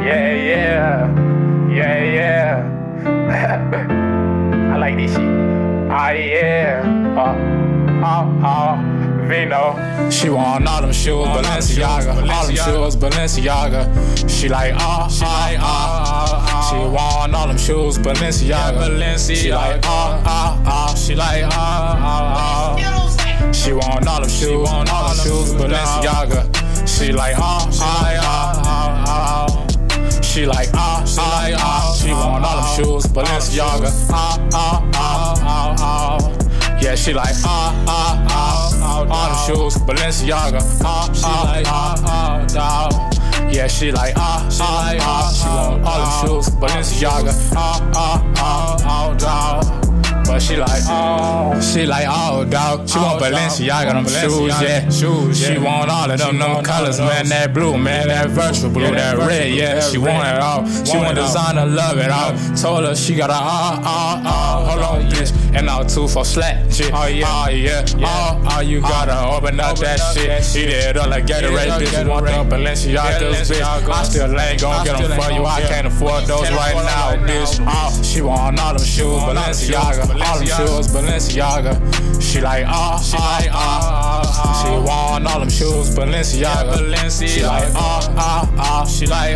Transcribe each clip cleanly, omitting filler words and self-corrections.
Yeah, yeah, yeah, yeah. I like this shit. Oh yeah, Vino. She want all them shoes, Balenciaga. All them shoes, Balenciaga. She like She want all them shoes, Balenciaga. She like She like She want all them shoes, Balenciaga. She like She like She want all them shoes, Balenciaga. Yeah, she like all them shoes, Balenciaga. Yeah, she like she want all them shoes, Balenciaga. But she like dog. She want Balenciaga, them shoes, yeah. She want all of them colors, man. That blue, man, that virtual blue, that red, yeah. She want it all. She want designer, love it all. Told her she got a hold on, bitch. And now 2 for slack, shit. Oh yeah, you gotta open up that shit. Eat it up like Gatorade, bitch. You want the Balenciagas, bitch. I still ain't gon' get them for you. I can't afford those right now, bitch. She want all them shoes, Balenciaga. All them shoes, Balenciaga. She like She want all them shoes, Balenciaga. She like She like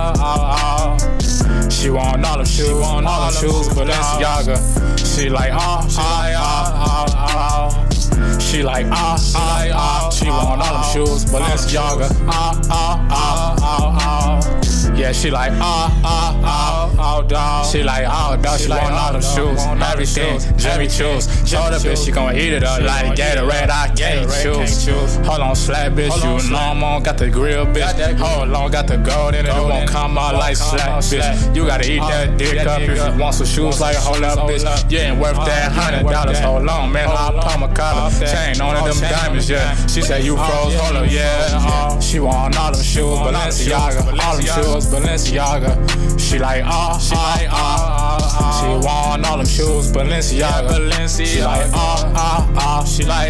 She want all them shoes, Balenciaga. She like She like She want all them shoes, Balenciaga. Yeah, she like dog. She like dog. She want all them shoes, everything. Jimmy choose. Told her bitch she gon' eat it up like Gatorade. I can't choose. Hold on, slap bitch. You know I'm on. Got the grill bitch. Hold on, got the gold in it. It won't come out like slap bitch. You gotta eat that dick up if you want some shoes like hold up bitch. You ain't worth that $100. Hold on, man. I'll pop my collar. Chain on them diamonds, yeah. She said you froze. Hold up, yeah. She want all them shoes, Balenciaga. All them shoes, Balenciaga. She like She want all them shoes, Balenciaga. She like She like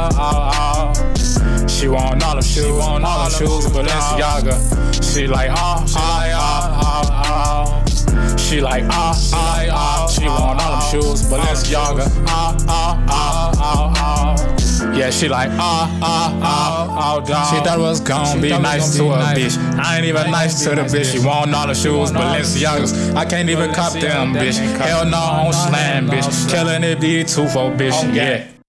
She want all them shoes, Balenciaga. She like She like She want all them shoes, Balenciaga. Yeah, she like She thought it was gon' be nice to a bitch. I ain't even nice to the bitch. She want all the shoes, Balenciagas. I can't even cop them, bitch. Hell no, on slam, bitch. Killing it, D2 for bitch, yeah.